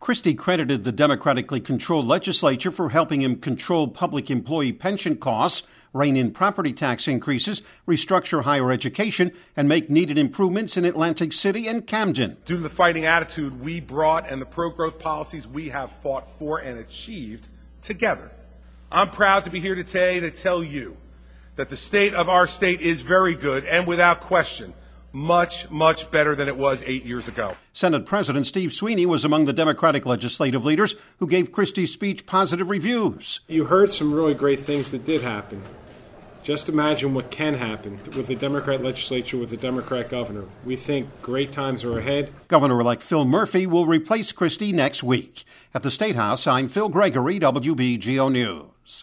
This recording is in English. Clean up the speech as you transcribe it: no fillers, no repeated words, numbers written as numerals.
Christie credited the democratically controlled legislature for helping him control public employee pension costs, rein in property tax increases, restructure higher education, and make needed improvements in Atlantic City and Camden. Due to the fighting attitude we brought and the pro-growth policies we have fought for and achieved together, I'm proud to be here today to tell you that the state of our state is very good and, without question, much, much better than it was 8 years ago. Senate President Steve Sweeney was among the Democratic legislative leaders who gave Christie's speech positive reviews. You heard some really great things that did happen. Just imagine what can happen with the Democrat legislature, with the Democrat governor. We think great times are ahead. Governor-elect Phil Murphy will replace Christie next week. At the State House, I'm Phil Gregory, WBGO News.